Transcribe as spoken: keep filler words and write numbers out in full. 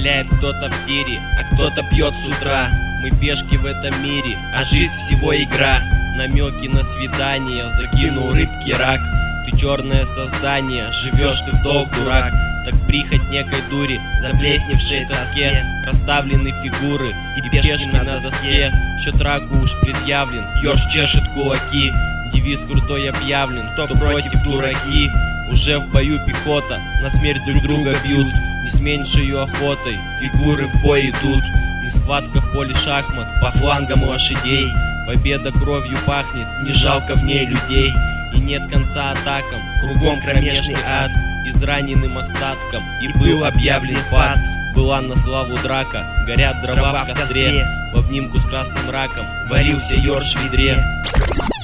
Стреляет кто-то в тире, а кто-то пьет с утра. Мы пешки в этом мире, а жизнь всего игра. Намеки на свидание, закинул рыбки рак. Ты черное создание, живешь ты в долг, дурак. Так прихоть некой дури, заплесневшей тоске. Расставлены фигуры и пешки на доске. Счет раку уж предъявлен, ёрш чешет кулаки. Девиз крутой объявлен, кто против дураки. Уже в бою пехота, на смерть друг друга бьют. Не с меньшей охотой фигуры в бой идут. Не схватка в поле шахмат, по флангам лошадей. Победа кровью пахнет, не жалко в ней людей. И нет конца атакам, кругом кромешный ад. Израненным остатком и был объявлен пад. Была на славу драка, горят дрова в костре. В обнимку с красным раком варился ёрш в ведре.